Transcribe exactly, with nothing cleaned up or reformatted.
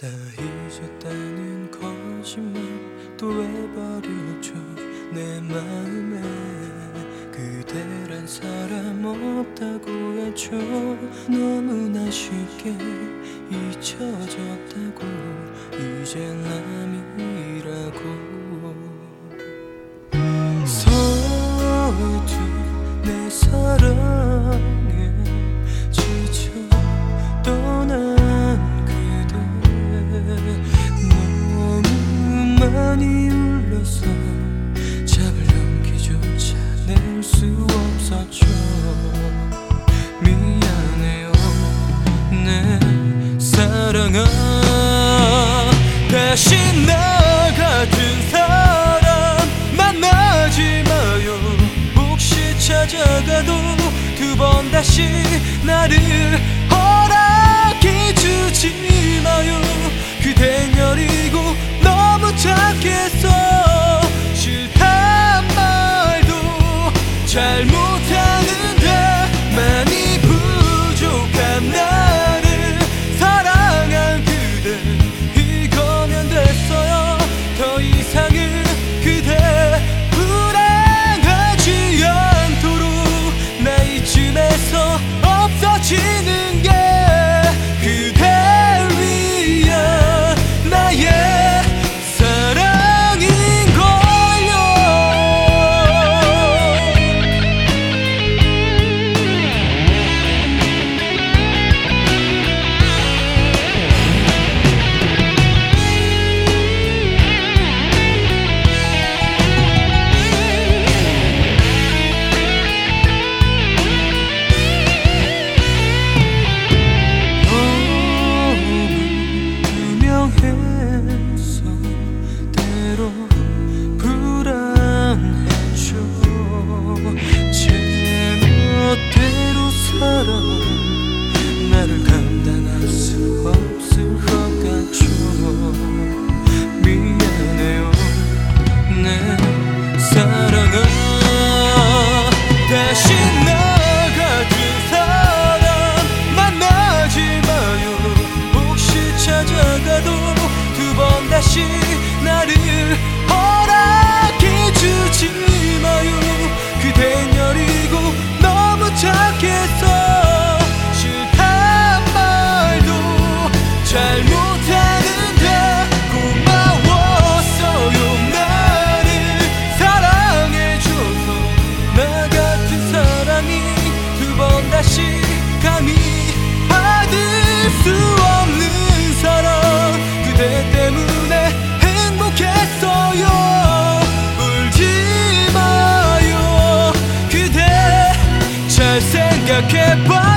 다 잊었다는 거짓말 또 해버렸죠. 내 마음에 그대란 사람 없다고 했죠. 너무나 쉽게 잊혀졌다고 이젠 남이라고 서툰 내 사랑에 지쳐 떠난 그대 너무 많이 울려서 잡을 용기조차 낼 수 없었죠. 미안해요 내 사랑아. 다시 나 같은 사람 만나지 마요. 혹시 찾아가도 두 번 다시 나를 허락해 주지 마요. 그댄 여리고 너무 착해서 싫단 말도 잘못하는데 많이 부족한 나를 사랑한 그대 이거면 됐어요. 더 이상은 그대 불행하지 않도록 나 이쯤에서 없어지는 게 그댈 위한 나의 사랑인걸요. 해서 때로 불안해져. 제 멋대로 살아 나를 감당할 수 없을 것 같죠. 미안해요 내 사랑아. 다시 나 같은 사람 만나지 마요. 혹시 찾아가도 두 번 다시 나를 허락해 주지 마요. 그댄 여리고 너무 착해서 싫단 말도 잘못하는데 고마웠어요. 나를 사랑해줘서 나 같은 사람이 두 번 다시 감히 받을 수 없는 사랑 그대 때문에 행복했어요. 울지 마요 그대 잘 생각해봐.